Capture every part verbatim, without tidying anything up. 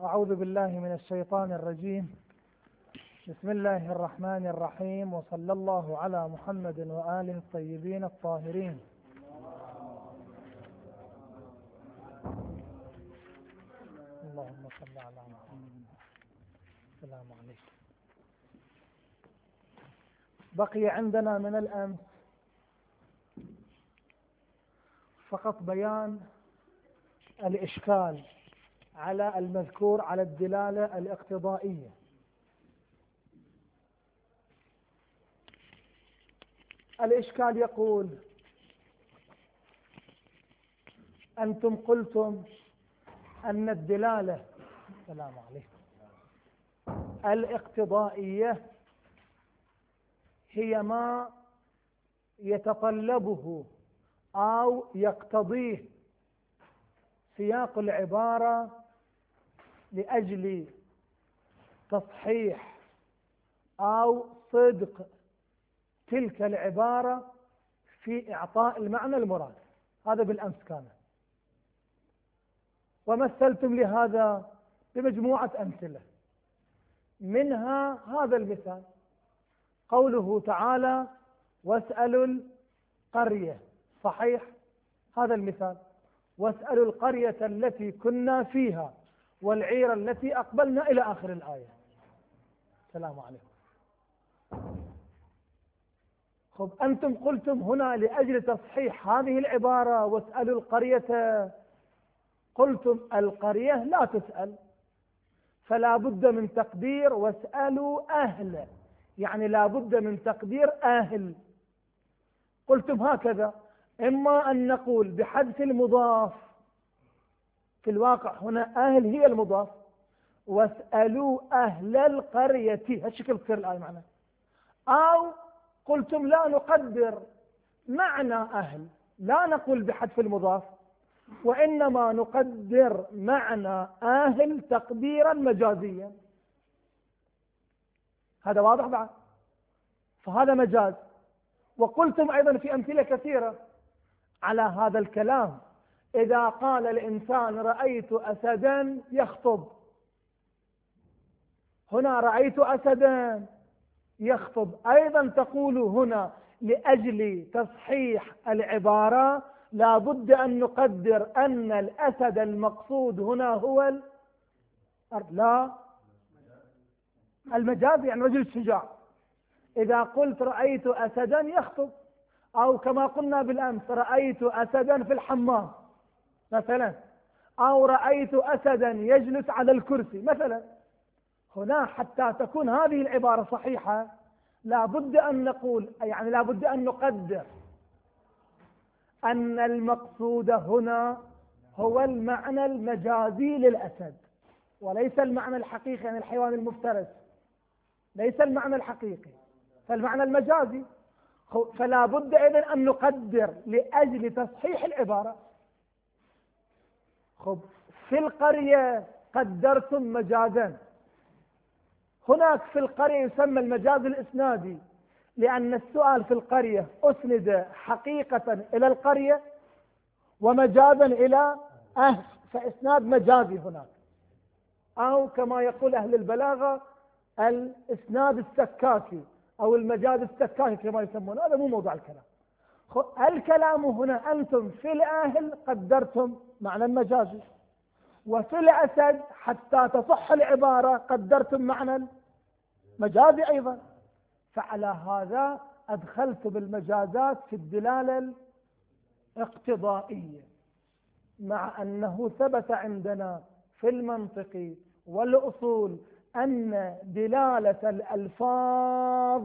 أعوذ بالله من الشيطان الرجيم. بسم الله الرحمن الرحيم، وصلى الله على محمد وآله الطيبين الطاهرين. اللهم صل على محمد. السلام عليكم. بقي عندنا من الأمس فقط بيان الإشكال على المذكور على الدلالة الاقتضائية. الإشكال يقول: أنتم قلتم أن الدلالة السلام عليكم الاقتضائية هي ما يتطلبه أو يقتضيه سياق العبارة لأجل تصحيح أو صدق تلك العبارة في إعطاء المعنى المراد. هذا بالأمس كان، ومثلتم لهذا بمجموعة أمثلة، منها هذا المثال: قوله تعالى: واسألوا القرية. صحيح هذا المثال: واسألوا القرية التي كنا فيها والعير التي أقبلنا إلى آخر الآية. السلام عليكم. خب، أنتم قلتم هنا لأجل تصحيح هذه العبارة واسألوا القرية، قلتم القرية لا تسأل، فلا بد من تقدير واسألوا أهل، يعني لا بد من تقدير أهل. قلتم هكذا: إما أن نقول بحذف المضاف، في الواقع هنا أهل هي المضاف، واسألوا أهل القرية، هالشكل تصير الآية معنا. أو قلتم لا نقدر معنى أهل، لا نقول بحذف المضاف، وإنما نقدر معنى أهل تقديرا مجازيا. هذا واضح بعد؟ فهذا مجاز. وقلتم أيضا في أمثلة كثيرة على هذا الكلام: إذا قال الإنسان رأيت أسدا يخطب، هنا رأيت أسدا يخطب، أيضا تقول هنا لأجل تصحيح العبارة لا بد أن نقدر أن الأسد المقصود هنا هو ال... لا المجاز، يعني رجل الشجاع. إذا قلت رأيت أسدا يخطب، أو كما قلنا بالأمس رأيت أسدا في الحمام مثلا، أو رأيت أسدا يجلس على الكرسي مثلا، هنا حتى تكون هذه العبارة صحيحة لا بد أن نقول، يعني لا بد أن نقدر أن المقصود هنا هو المعنى المجازي للأسد، وليس المعنى الحقيقي، يعني الحيوان المفترس ليس المعنى الحقيقي، فالمعنى المجازي. فلا بد إذن أن نقدر لأجل تصحيح العبارة. خب، في القرية قدرتم مجازا، هناك في القرية يسمى المجاز الإسنادي، لأن السؤال في القرية أسند حقيقة إلى القرية ومجازا إلى أهل، فإسناد مجازي هناك. أو كما يقول أهل البلاغة الإسناد السكاكي أو المجاز السكاكي كما يسمونه، هذا مو موضوع الكلام. الكلام هنا أنتم في الأهل قدرتم معنى المجازي، وفي الأسد حتى تصح العبارة قدرتم معنى المجازي أيضا. فعلى هذا أدخلت بالمجازات في الدلالة الاقتضائية، مع أنه ثبت عندنا في المنطق والأصول أن دلالة الألفاظ،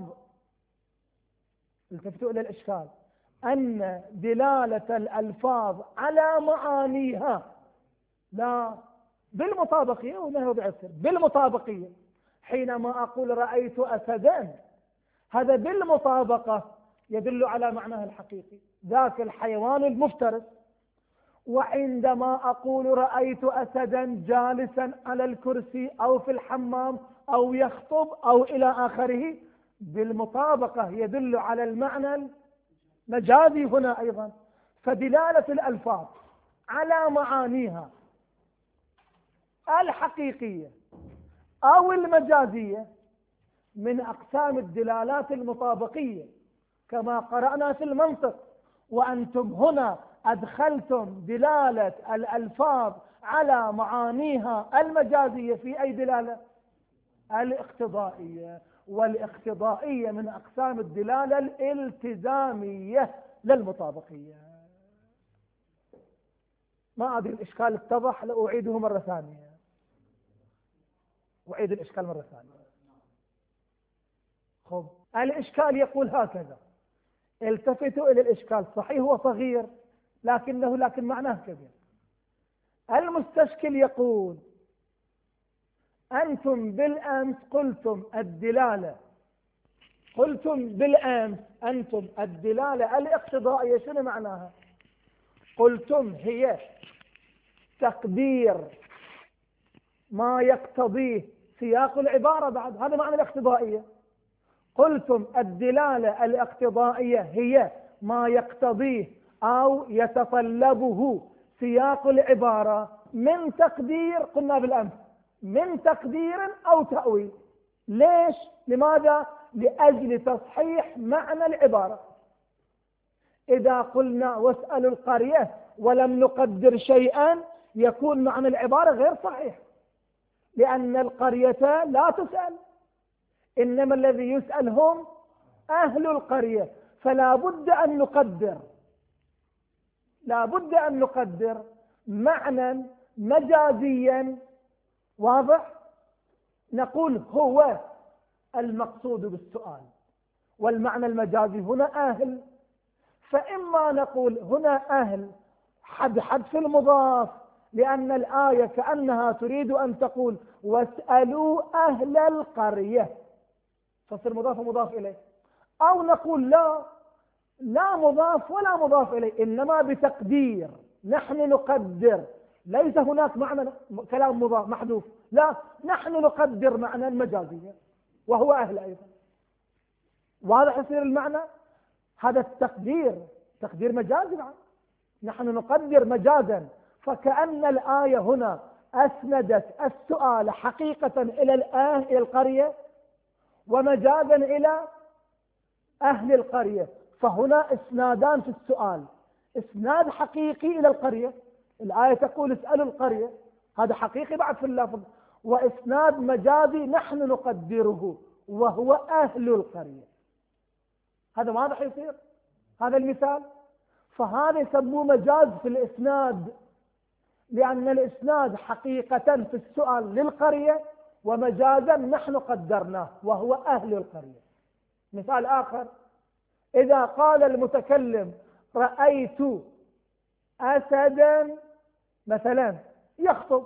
التفتوا إلى الإشكال، أن دلالة الألفاظ على معانيها لا بالمطابقية، وما هو بعسر بالمطابقية. حينما أقول رأيت أسدا، هذا بالمطابقة يدل على معناه الحقيقي، ذاك الحيوان المفترس. وعندما أقول رأيت أسدا جالسا على الكرسي أو في الحمام أو يخطب أو إلى آخره، بالمطابقة يدل على المعنى المجازي هنا أيضا. فدلالة الألفاظ على معانيها الحقيقية أو المجازية من أقسام الدلالات المطابقية كما قرأنا في المنطق. وأنتم هنا أدخلتم دلالة الألفاظ على معانيها المجازية في أي دلالة؟ الاقتضائية. والاقتضائية من أقسام الدلالة الالتزامية للمطابقية. ما أدري الإشكال اتضح، لأعيده مرة ثانية. أعيد الإشكال مرة ثانية. خب الإشكال يقول هكذا، التفتوا إلى الإشكال، صحيح هو صغير لكنه لكن معناه كبير. المستشكل يقول أنتم بالأمس قلتم الدلالة قلتم بالأمس أنتم الدلالة الاقتضائية شنو معناها؟ قلتم هي تقدير ما يقتضيه سياق العبارة. بعد هذا معنى الاقتضائية. قلتم الدلالة الاقتضائية هي ما يقتضيه أو يتطلبه سياق العبارة من تقدير، قلنا بالأمس من تقدير أو تأويل. ليش؟ لماذا؟ لأجل تصحيح معنى العبارة. إذا قلنا واسألوا القرية ولم نقدر شيئا يكون معنى العبارة غير صحيح، لأن القرية لا تسأل، إنما الذي يسأل هم أهل القرية. فلا بد أن نقدر لا بد أن نقدر معنى مجازيا واضح، نقول هو المقصود بالسؤال، والمعنى المجازي هنا أهل. فإما نقول هنا أهل حد حذف المضاف، لأن الآية كأنها تريد أن تقول واسألوا أهل القرية، فصير مضاف ومضاف إليه. أو نقول لا لا مضاف ولا مضاف إليه، إنما بتقدير، نحن نقدر، ليس هناك معنى كلام مضاف محذوف، لا، نحن نقدر معنى مجازيا وهو أهل أيضا. واضح يصير المعنى؟ هذا التقدير تقدير مجازي. نحن نقدر مجازا، فكأن الآية هنا أسندت السؤال حقيقة إلى الآه إلى القرية ومجازا إلى أهل القرية. فهنا اسنادان في السؤال، اسناد حقيقي إلى القرية، الآية تقول اسألوا القرية، هذا حقيقي بعد في اللفظ، واسناد مجازي نحن نقدره وهو أهل القرية. هذا واضح يصير هذا المثال. فهذا يسموه مجاز في الإسناد، لأن الإسناد حقيقة في السؤال للقرية ومجازا نحن قدرناه وهو أهل القرية. مثال آخر، إذا قال المتكلم رأيت أسدا مثلا يخطب،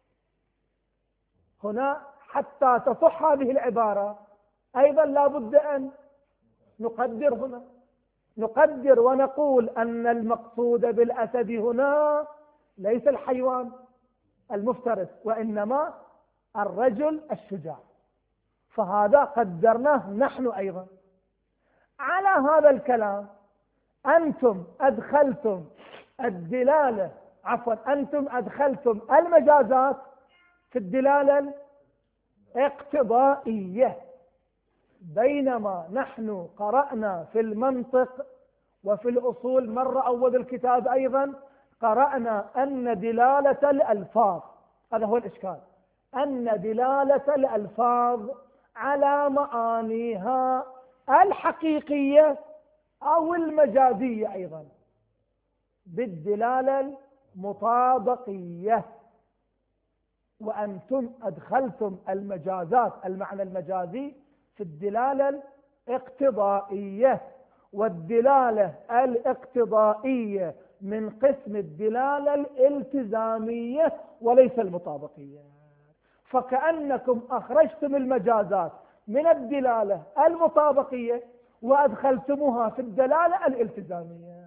هنا حتى تصح هذه العبارة أيضا لا بد أن نقدر هنا نقدر ونقول أن المقصود بالأسد هنا ليس الحيوان المفترس، وإنما الرجل الشجاع. فهذا قدرناه نحن أيضا. على هذا الكلام أنتم أدخلتم الدلالة عفوا أنتم أدخلتم المجازات في الدلالة الاقتضائية، بينما نحن قرأنا في المنطق وفي الأصول مرة أول الكتاب أيضا قرأنا أن دلالة الألفاظ، هذا هو الإشكال، أن دلالة الألفاظ على معانيها الحقيقية أو المجازية أيضا بالدلالة المطابقية. وأنتم أدخلتم المجازات المعنى المجازي في الدلالة الاقتضائية، والدلالة الاقتضائية من قسم الدلالة الالتزامية وليس المطابقية. فكأنكم أخرجتم المجازات من الدلالة المطابقية وأدخلتموها في الدلالة الالتزامية.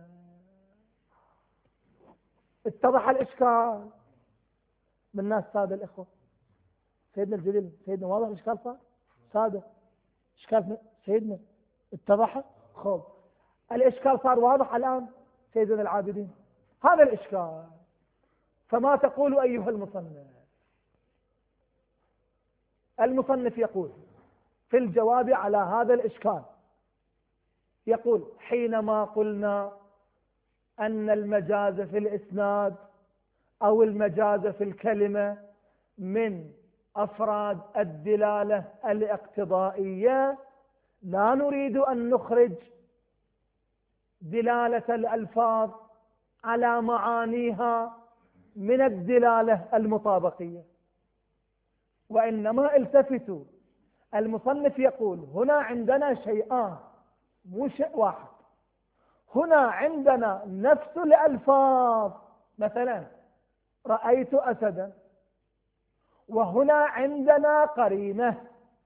اتضح الإشكال من الناس سادة الإخوة؟ سيدنا الجليل سيدنا واضح الإشكال صار سادة إشكال سيدنا اتضح. خب الإشكال صار واضح الآن سيدنا العابدين، هذا الإشكال. فما تقول أيها المصنف؟ المصنف يقول في الجواب على هذا الإشكال، يقول حينما قلنا أن المجاز في الإسناد أو المجاز في الكلمة من أفراد الدلالة الاقتضائية، لا نريد أن نخرج دلالة الألفاظ على معانيها من الدلالة المطابقية، وإنما التفتوا. المصنف يقول هنا عندنا شيئان مو شيء واحد. هنا عندنا نفس الألفاظ، مثلا رأيت أسدا، وهنا عندنا قرينة.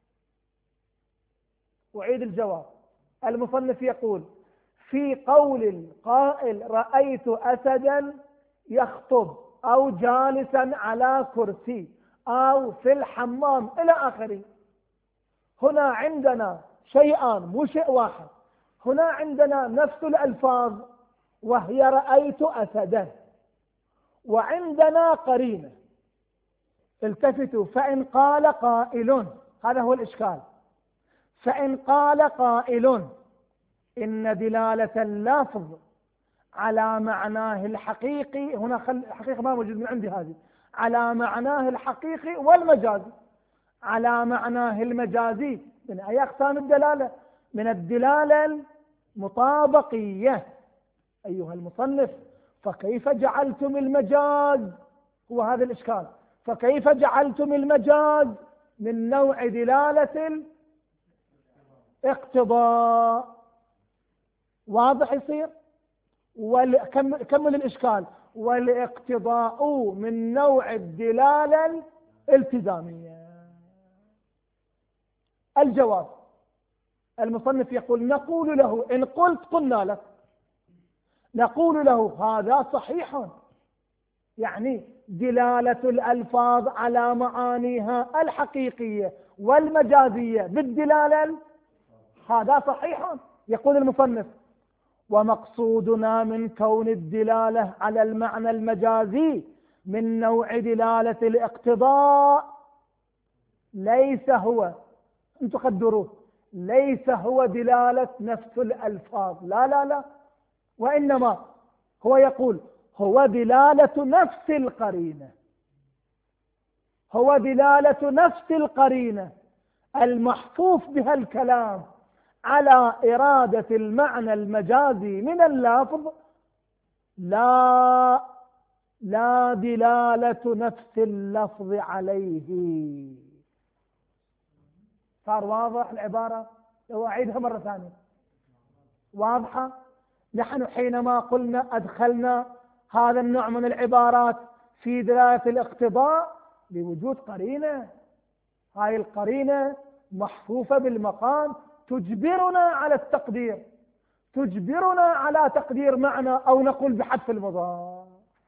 أعيد الجواب. المصنف يقول في قول القائل رأيت أسدا يخطب أو جالسا على كرسي أو في الحمام إلى آخره، هنا عندنا شيئان مو شيء واحد. هنا عندنا نفس الألفاظ وهي رأيت أسدا، وعندنا قرينة. التفتوا. فإن قال قائل، هذا هو الإشكال، فإن قال قائل إن دلالة اللفظ على معناه الحقيقي، هنا خل الحقيقة ما موجود من عندي، هذه على معناه الحقيقي والمجازي، على معناه المجازي من أي أقسام الدلالة؟ من الدلالة المطابقية. أيها المصنف، فكيف جعلتم المجاز، هو هذا الإشكال، فكيف جعلتم المجاز من نوع دلالة الاقتضاء؟ واضح يصير؟ وكمل الإشكال. والاقتضاء من نوع الدلالة الالتزامية. الجواب. المصنف يقول نقول له إن قلت قلنا لك، نقول له هذا صحيح، يعني دلالة الألفاظ على معانيها الحقيقية والمجازية بالدلالة، هذا صحيح. يقول المصنف ومقصودنا من كون الدلالة على المعنى المجازي من نوع دلالة الاقتضاء ليس هو، انتم قدروه، ليس هو دلالة نفس الألفاظ، لا لا لا، وإنما هو يقول هو دلالة نفس القرينة، هو دلالة نفس القرينة المحفوف بها الكلام على إرادة المعنى المجازي من اللفظ، لا لا دلالة نفس اللفظ عليه. صار واضح العبارة؟ لو أعيدها مرة ثانية. واضحة؟ نحن حينما قلنا أدخلنا هذا النوع من العبارات في دلالة الاقتضاء لوجود قرينة، هاي القرينة محفوفة بالمقام تجبرنا على التقدير، تجبرنا على تقدير معنى أو نقول بحذف المضاف.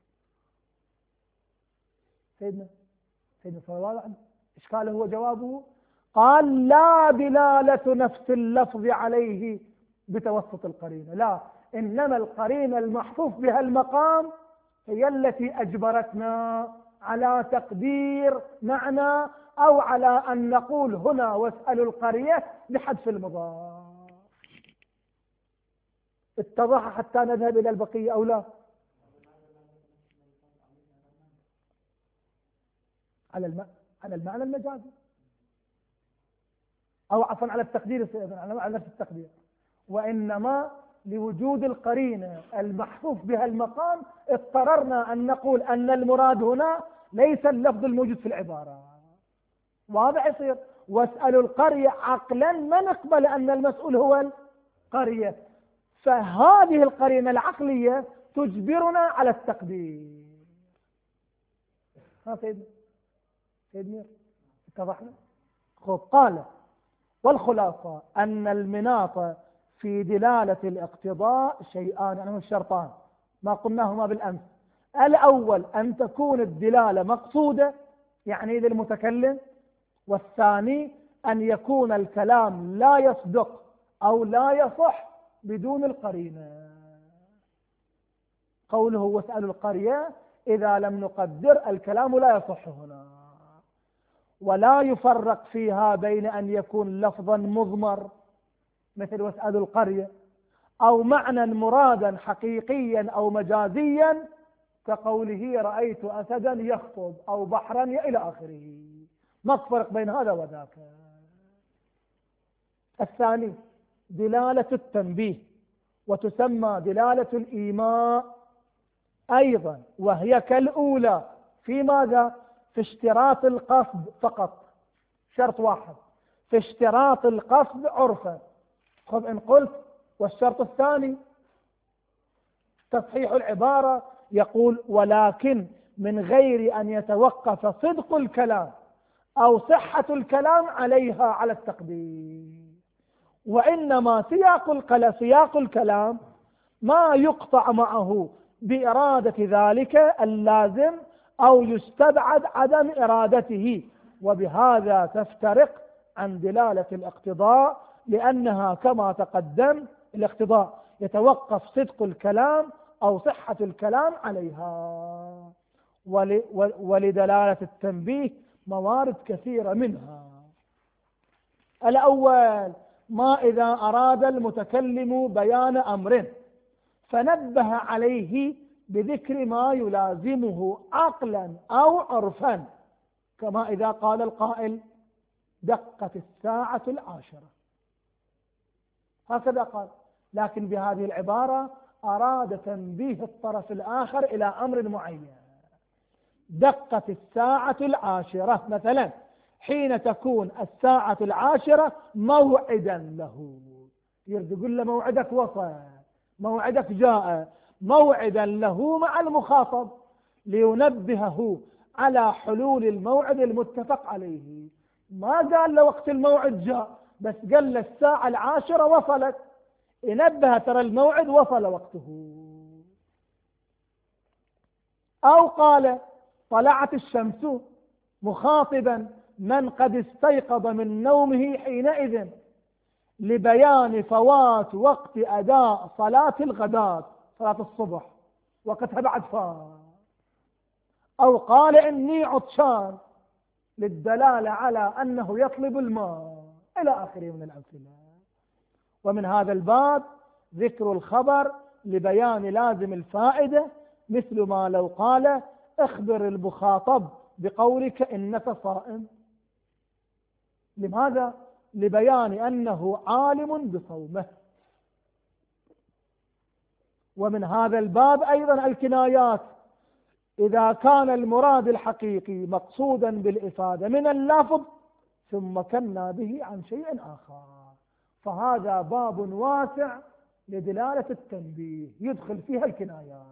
سيدنا سيدنا صلى الله عليه وسلم إشكاله هو جوابه، قال لا دلالة نفس اللفظ عليه بتوسط القرينة، لا، إنما القرينة المحفوف بها المقام هي التي أجبرتنا على تقدير معنى أو على أن نقول هنا واسألوا القرية بحذف المضاف. اتضح حتى نذهب إلى البقية أو لا؟ على الم... على المعنى المجازي، أو عفوا على التقدير، على نفس التقدير، وإنما لوجود القرينة المحفوف بها المقام اضطررنا أن نقول أن المراد هنا ليس اللفظ الموجود في العبارة. واضح يصير؟ واسألوا القرية عقلا ما نقبل أن المسؤول هو القرية، فهذه القرينة العقلية تجبرنا على التقدير. ها سيدنا سيدنا اتضحنا؟ خب. قال والخلاصة أن المناط في دلالة الاقتضاء شيئان، يعني الشرطان ما قلناهما بالأمس. الأول أن تكون الدلالة مقصودة يعني للمتكلم، والثاني أن يكون الكلام لا يصدق أو لا يصح بدون القرينة. قوله واسألوا القرية إذا لم نقدر الكلام لا يصح هنا. ولا يفرق فيها بين أن يكون لفظا مضمر مثل واسألوا القرية، أو معنى مرادا حقيقيا أو مجازيا كقوله رأيت أسدا يخطب أو بحرا إلى آخره، ما تفرق بين هذا وذاك. الثاني دلالة التنبيه، وتسمى دلالة الإيماء أيضا، وهي كالأولى في ماذا؟ في اشتراط القصد فقط، شرط واحد في اشتراط القصد عرفا. خذ إن قلت والشرط الثاني تصحيح العبارة، يقول ولكن من غير أن يتوقف صدق الكلام أو صحة الكلام عليها على التقدير، وإنما سياق الكلام سياق الكلام ما يقطع معه بإرادة ذلك اللازم أو يستبعد عدم إرادته، وبهذا تفترق عن دلالة الاقتضاء، لأنها كما تقدم الاقتضاء يتوقف صدق الكلام أو صحة الكلام عليها، ولدلالة التنبيه موارد كثيرة منها. الأول ما إذا أراد المتكلم بيان أمر فنبه عليه بذكر ما يلازمه عقلا أو عرفا، كما إذا قال القائل دقت الساعة العاشرة، هكذا قال، لكن بهذه العبارة أراد تنبيه الطرف الآخر إلى أمر معين. دقت الساعة العاشرة مثلا حين تكون الساعة العاشرة موعدا له، يريد يقول له موعدك وصل، موعدك جاء، موعدا له مع المخاطب لينبهه على حلول الموعد المتفق عليه. ما قال له وقت الموعد جاء، بس قال له الساعة العاشرة وصلت، ينبه ترى الموعد وصل وقته. أو قال طلعت الشمس مخاطبا من قد استيقظ من نومه حينئذ لبيان فوات وقت أداء صلاة الغداة، صلاة الصبح وقتها بعد فات. أو قال إني عطشان للدلالة على أنه يطلب الماء، إلى آخره من الأمثلة. ومن هذا الباب ذكر الخبر لبيان لازم الفائدة، مثل ما لو قال اخبر المخاطب بقولك إنك صائم. لماذا؟ لبيان أنه عالم بصومه. ومن هذا الباب أيضا الكنايات، إذا كان المراد الحقيقي مقصودا بالإفادة من اللفظ ثم كنا به عن شيء آخر، فهذا باب واسع لدلالة التنبيه يدخل فيها الكنايات.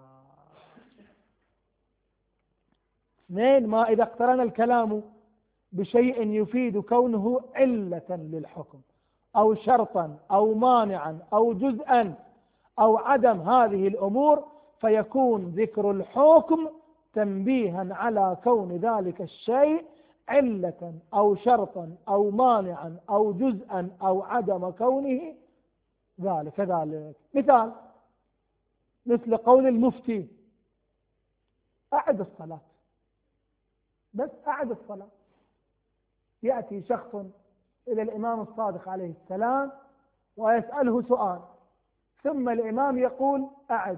اثنين ما إذا اقترن الكلام بشيء يفيد كونه علة للحكم أو شرطا أو مانعا أو جزءا أو عدم هذه الأمور، فيكون ذكر الحكم تنبيها على كون ذلك الشيء علة أو شرطا أو مانعا أو جزءا أو عدم كونه ذلك ذلك. مثال مثل قول المفتي أعد الصلاة، بس أعد الصلاة. يأتي شخص إلى الإمام الصادق عليه السلام ويسأله سؤال، ثم الإمام يقول أعد،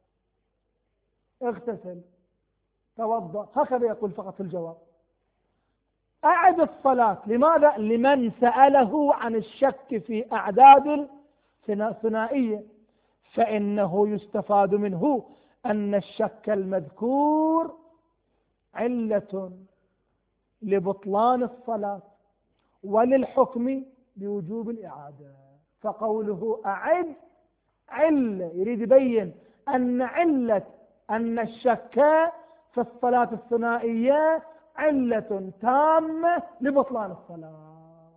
اغتسل، توضأ، هكذا يقول فقط في الجواب. أعد الصلاة، لماذا؟ لمن سأله عن الشك في أعداد الثنائية، فإنه يستفاد منه أن الشك المذكور علة لبطلان الصلاة وللحكم بوجوب الإعادة. فقوله أعد علة، يريد يبين أن علة أن الشك في الصلاة الثنائية علة تامة لبطلان الصلاة.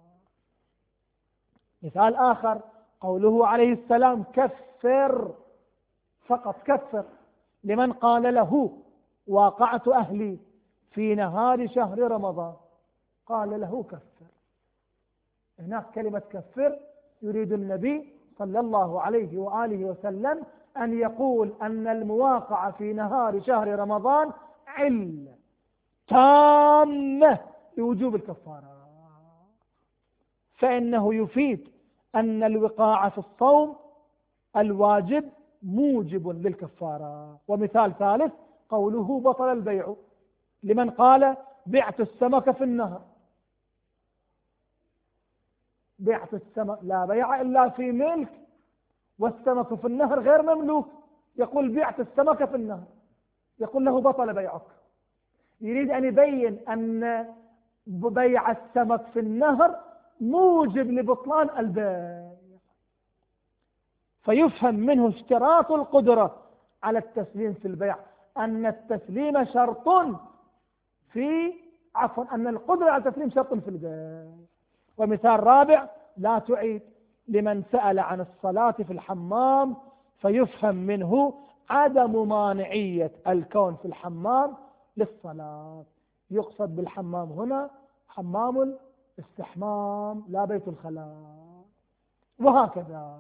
مثال آخر قوله عليه السلام كفر، فقط كفر، لمن قال له واقعت أهلي في نهار شهر رمضان، قال له كفر. هناك كلمة كفر يريد النبي صلى الله عليه وآله وسلم أن يقول أن المواقعة في نهار شهر رمضان علة تامة بوجوب الكفارة، فإنه يفيد أن الوقاع في الصوم الواجب موجب للكفارة. ومثال ثالث قوله بطل البيع لمن قال بعت السمك في النهر. بعت السمك، لا بيع إلا في ملك، والسمك في النهر غير مملوك. يقول بعت السمك في النهر، يقول له بطل بيعك. يريد أن يبين أن بيع السمك في النهر موجب لبطلان البيع، فيفهم منه اشتراط القدرة على التسليم في البيع، أن التسليم شرط في عفوا أن القدرة على التسليم شرط في البيع. ومثال رابع لا تعيد لمن سأل عن الصلاة في الحمام، فيفهم منه عدم مانعية الكون في الحمام للصلاة. يقصد بالحمام هنا حمام الاستحمام لا بيت الخلاء، وهكذا.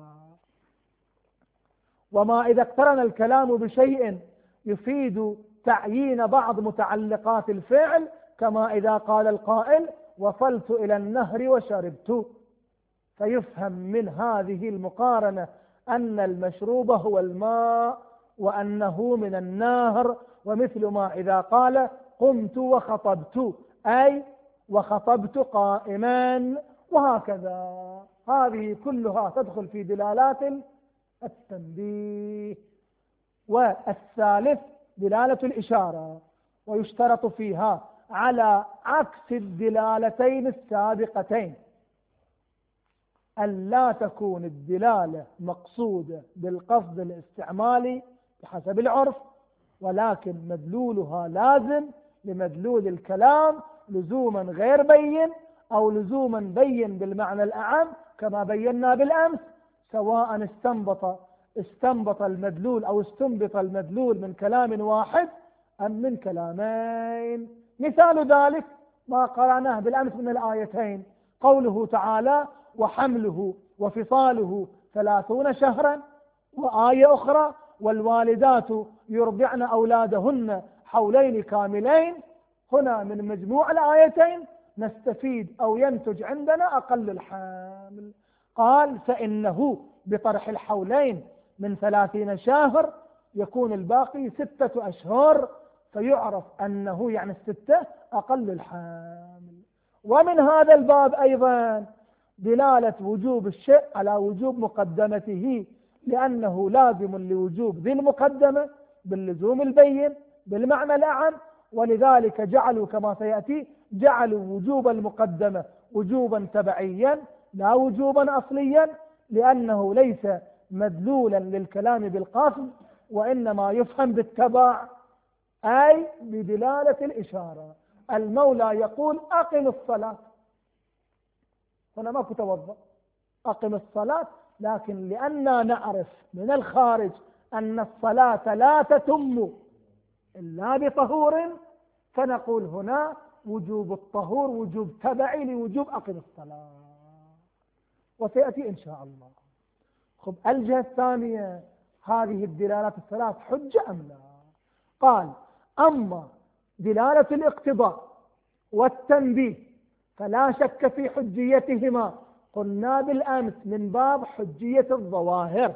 وما إذا اقترن الكلام بشيء يفيد تعيين بعض متعلقات الفعل، كما إذا قال القائل وصلت إلى النهر وشربت، فيفهم من هذه المقارنة أن المشروب هو الماء وأنه من النهر. ومثل ما إذا قال قمت وخطبت، أي وخطبت قائما، وهكذا. هذه كلها تدخل في دلالات التنبيه. والثالث دلالة الإشارة، ويشترط فيها على عكس الدلالتين السابقتين أن لا تكون الدلالة مقصودة بالقصد الاستعمالي بحسب العرف، ولكن مدلولها لازم لمدلول الكلام لزوما غير بين أو لزوما بين بالمعنى الأعم، كما بينا بالأمس، سواء استنبط استنبط المدلول أو استنبط المدلول من كلام واحد أم من كلامين. مثال ذلك ما قرأناه بالأمس من الآيتين، قوله تعالى وحمله وفصاله ثلاثون شهرا، وآية أخرى والوالدات يرضعن أولادهن حولين كاملين. هنا من مجموع الآيتين نستفيد أو ينتج عندنا أقل الحامل. قال فإنه بطرح الحولين من ثلاثين شهر يكون الباقي ستة أشهر، فيعرف أنه يعني الستة أقل الحامل. ومن هذا الباب أيضا دلالة وجوب الشيء على وجوب مقدمته، لأنه لازم لوجوب ذي المقدمة باللزوم البين بالمعنى الأعم، ولذلك جعلوا كما سيأتي جعلوا وجوب المقدمة وجوبا تبعيا لا وجوبا أصليا، لأنه ليس مدلولا للكلام بالقصد، وإنما يفهم بالتبع، أي بدلالة الإشارة. المولى يقول أقم الصلاة، هنا ما كتوضأ، أقم الصلاة، لكن لأننا نعرف من الخارج أن الصلاة لا تتم إلا بطهور، فنقول هنا وجوب الطهور وجوب تبعي لوجوب أقم الصلاة، وسيأتي إن شاء الله. خب الجهة الثانية، هذه الدلالات الثلاث حجة أم لا؟ قال أما دلالة الاقتضاء والتنبيه فلا شك في حجيتهما، قلنا بالأمس من باب حجية الظواهر،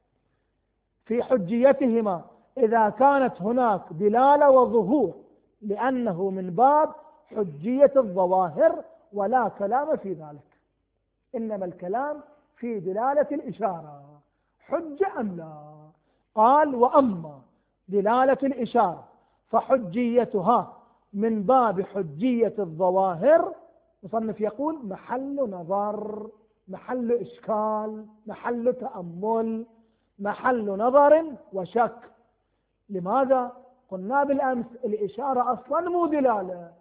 في حجيتهما إذا كانت هناك دلالة وظهور، لأنه من باب حجية الظواهر ولا كلام في ذلك، إنما الكلام في دلالة الإشارة حجة أم لا. قال وأما دلالة الإشارة فحجيتها من باب حجية الظواهر، مصنف يقول محل نظر، محل إشكال، محل تأمل، محل نظر وشك. لماذا؟ قلنا بالأمس الإشارة أصلا مو دلالة،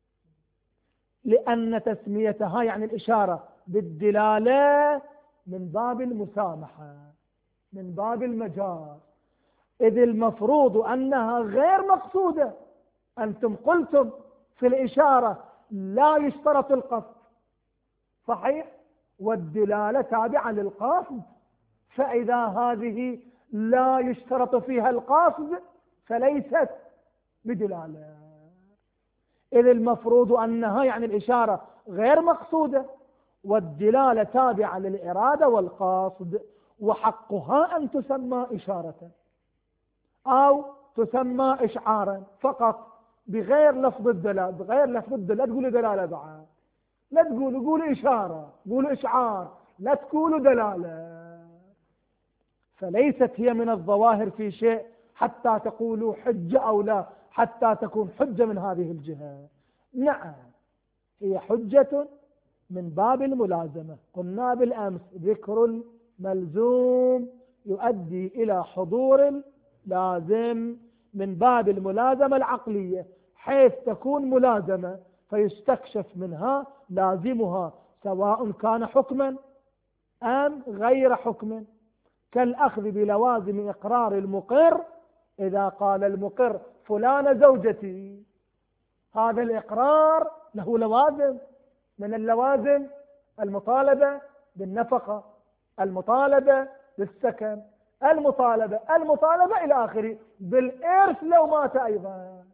لأن تسميتها يعني الإشارة بالدلالة من باب المسامحة، من باب المجاز، إذ المفروض أنها غير مقصودة. أنتم قلتم في الإشارة لا يشترط القصد، صحيح، والدلالة تابعة للقصد، فإذا هذه لا يشترط فيها القصد فليست بدلالة. إذ المفروض أنها يعني الإشارة غير مقصودة، والدلالة تابعة للإرادة والقصد، وحقها أن تسمى إشارة أو تسمى إشعارا فقط بغير لفظ الدلالة. بغير لفظ الدلالة لا تقولوا دلالة بعد، لا تقولوا قولوا إشارة، قولوا إشعار، لا تقولوا دلالة. فليست هي من الظواهر في شيء حتى تقولوا حجة أو لا، حتى تكون حجة من هذه الجهة. نعم هي حجة من باب الملازمة. قلنا بالأمس ذكر الملزوم يؤدي إلى حضور اللازم من باب الملازمة العقلية، حيث تكون ملازمة فيستكشف منها لازمها سواء كان حكما أم غير حكم، كالأخذ بلوازم إقرار المقر. إذا قال المقر فلان زوجتي، هذا الإقرار له لوازم، من اللوازم المطالبة بالنفقة، المطالبة بالسكن، المطالبة المطالبة إلى آخره، بالإرث لو مات أيضا.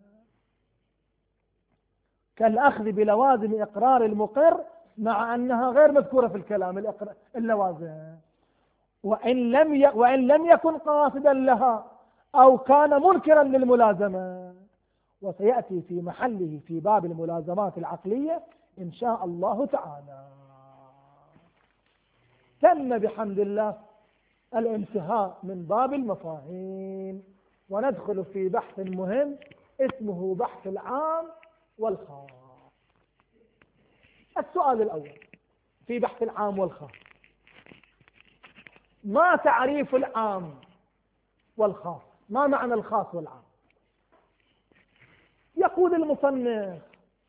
كالأخذ بلوازم إقرار المقر مع أنها غير مذكورة في الكلام اللوازم، وإن لم ي... وإن لم يكن قاصدا لها أو كان منكرا للملازمة. وسيأتي في محله في باب الملازمات العقلية إن شاء الله تعالى. تم بحمد الله الانتهاء من باب المفاهيم، وندخل في بحث مهم اسمه بحث العام والخاص. السؤال الأول في بحث العام والخاص: ما تعريف العام والخاص؟ ما معنى الخاص والعام؟ يقول المصنف: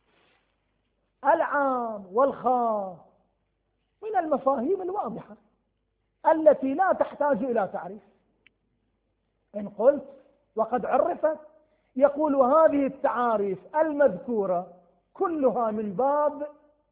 العام والخاص من المفاهيم الواضحة التي لا تحتاج إلى تعريف. إن قلت وقد عرفت، يقول: وهذه التعاريف المذكورة كلها من باب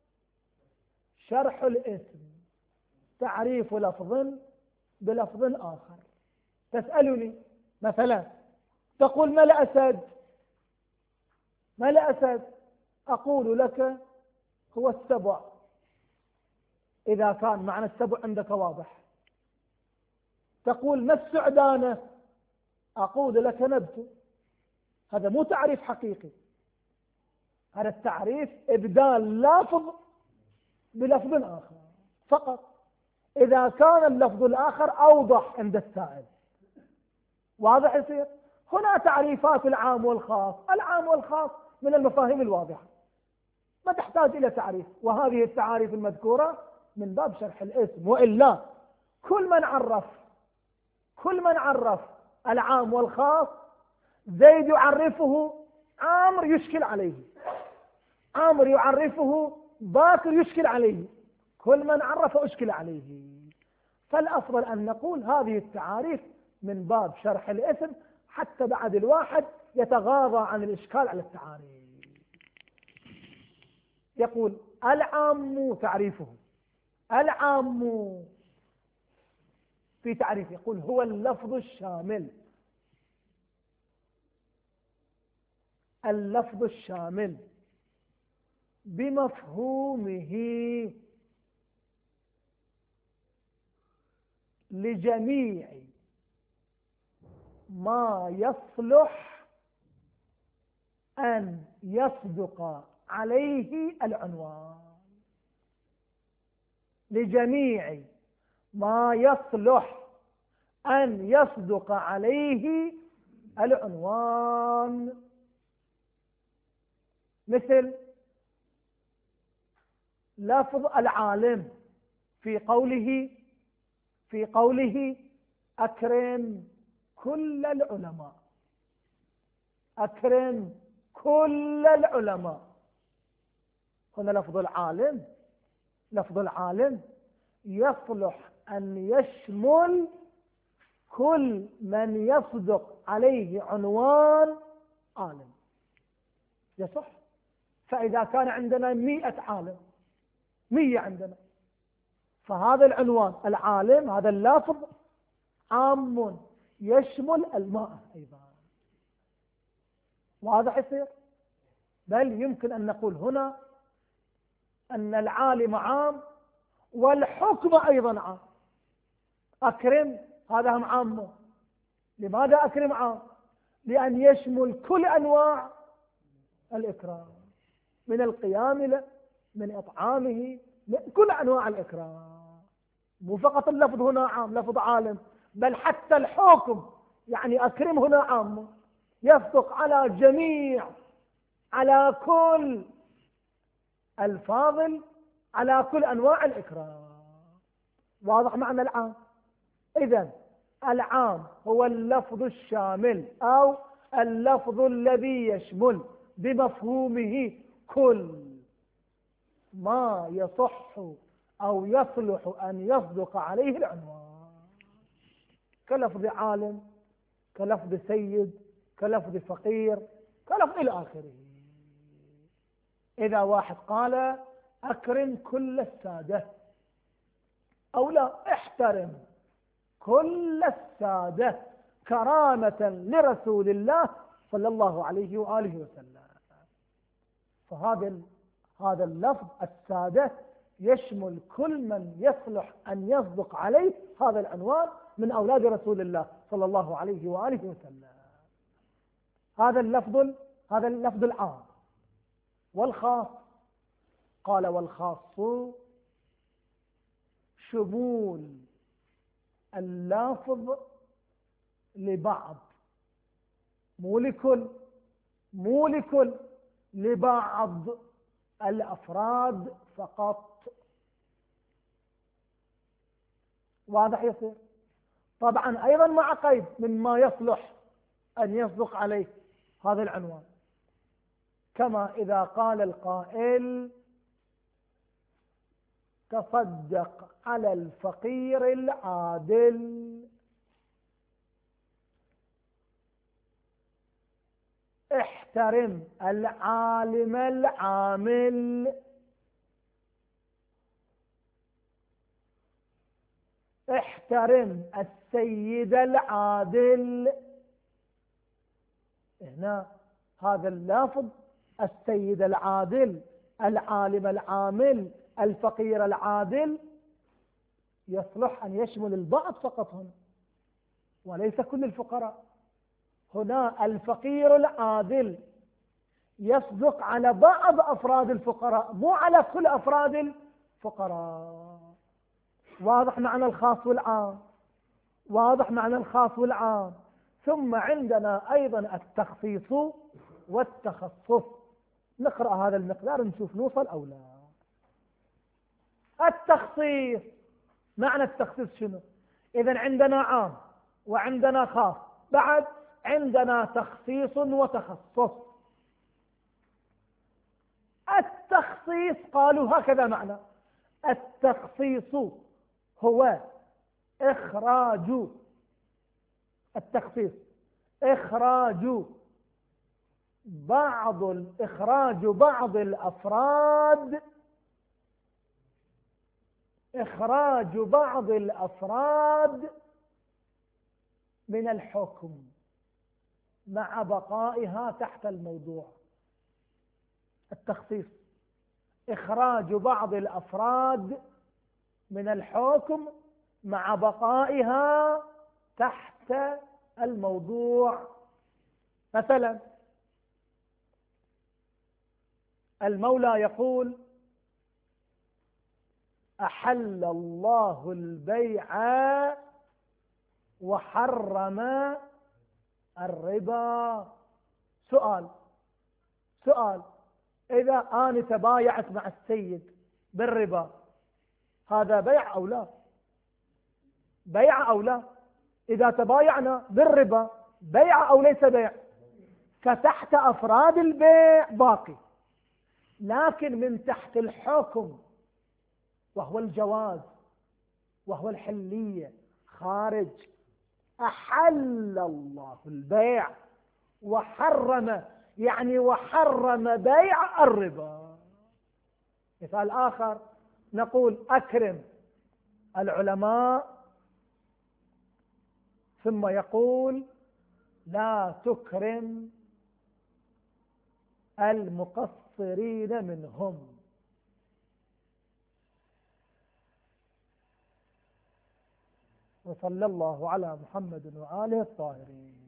شرح الاسم، تعريف لفظ بلفظ آخر. تسألني مثلا تقول: ما الأسد؟ ما الأسد؟ أقول لك: هو السبع، إذا كان معنى السبع عندك واضح. تقول: ما السعدانة؟ أقول لك: نبت. هذا مو تعريف حقيقي، هذا التعريف إبدال لفظ بلفظ آخر فقط، إذا كان اللفظ الآخر أوضح عند السائل. واضح يصير؟ هنا تعريفات العام والخاص. العام والخاص من المفاهيم الواضحة، ما تحتاج إلى تعريف، وهذه التعاريف المذكورة من باب شرح الاسم. وإلا كل من عرف كل من عرف العام والخاص، زيد يعرفه عامر يشكل عليه، عامر يعرفه باكر يشكل عليه، كل من عرف أشكل عليه. فالأفضل أن نقول هذه التعاريف من باب شرح الاسم، حتى بعد الواحد يتغاضى عن الإشكال على التعاريف. يقول: العام تعريفه. العام في تعريف يقول: هو اللفظ الشامل، اللفظ الشامل بمفهومه لجميع ما يصلح أن يصدق عليه العنوان. لجميع ما يصلح أن يصدق عليه العنوان، مثل لفظ العالم في قوله في قوله أكرم كل العلماء، أكرم كل العلماء. هنا لفظ العالم لفظ العالم يصلح أن يشمل كل من يصدق عليه عنوان عالم، يصح. فإذا كان عندنا مئة عالم، مية عندنا، فهذا العنوان العالم هذا اللفظ عام يشمل الماء أيضا. واضح يصير؟ بل يمكن أن نقول هنا أن العالم عام والحكم أيضا عام. أكرم هذا هم عامه. لماذا أكرم عام؟ لأن يشمل كل أنواع الإكرام، من القيام له، من إطعامه، من كل أنواع الإكرام. مو فقط اللفظ هنا عام، لفظ عالم، بل حتى الحكم يعني أكرم هنا عام، يصدق على جميع، على كل الفاضل، على كل أنواع الإكرام. واضح معنى العام؟ إذن العام هو اللفظ الشامل أو اللفظ الذي يشمل بمفهومه كل ما يصح أو يصلح أن يصدق عليه العنوان، كلفظ عالم، كلفظ سيد، كلفظ فقير، كلفظ إلى آخره. إذا واحد قال أكرم كل السادة، أو لا، احترم كل السادة كرامة لرسول الله صلى الله عليه وآله وسلم، فهذا هذا اللفظ السادة يشمل كل من يصلح أن يصدق عليه هذا العنوان من أولاد رسول الله صلى الله عليه وآله وسلم. هذا اللفظ هذا اللفظ العام. والخاص قال والخاص شمول اللافظ لبعض، مو لكل، مو لكل، لبعض الأفراد فقط. واضح يصير؟ طبعا أيضا مع قيد مما يصلح أن يصدق عليه هذا العنوان، كما إذا قال القائل تصدق على الفقير العادل، احترم العالم العامل، احترم السيد العادل. هنا هذا اللفظ السيد العادل، العالم العامل، الفقير العادل يصلح أن يشمل البعض فقط هنا، وليس كل الفقراء. هنا الفقير العادل يصدق على بعض أفراد الفقراء، مو على كل أفراد الفقراء. واضح معنى الخاص والعام؟ واضح معنى الخاص والعام. ثم عندنا أيضا التخصيص والتخصص. نقرأ هذا المقدار نشوف نوصل أو لا. التخصيص، معنى التخصيص شنو؟ إذن عندنا عام وعندنا خاص، بعد عندنا تخصيص وتخصص. التخصيص قالوا هكذا معنى التخصيص هو إخراج، التخصيص إخراج بعض إخراج بعض الأفراد إخراج بعض الأفراد من الحكم مع بقائها تحت الموضوع. التخصيص إخراج بعض الأفراد من الحكم مع بقائها تحت الموضوع. مثلا المولى يقول أحل الله البيع وحرم الربا. سؤال سؤال إذا أنا تبايعت مع السيد بالربا، هذا بيع أو لا؟ بيع أو لا؟ إذا تبايعنا بالربا بيع أو ليس بيع؟ فتحت أفراد البيع باقي، لكن من تحت الحكم وهو الجواز وهو الحلية خارج. أحل الله البيع وحرم، يعني وحرم بيع الربا. مثال آخر نقول أكرم العلماء، ثم يقول لا تكرم المقصرين منهم. وصلى الله على محمد وآله الطاهرين.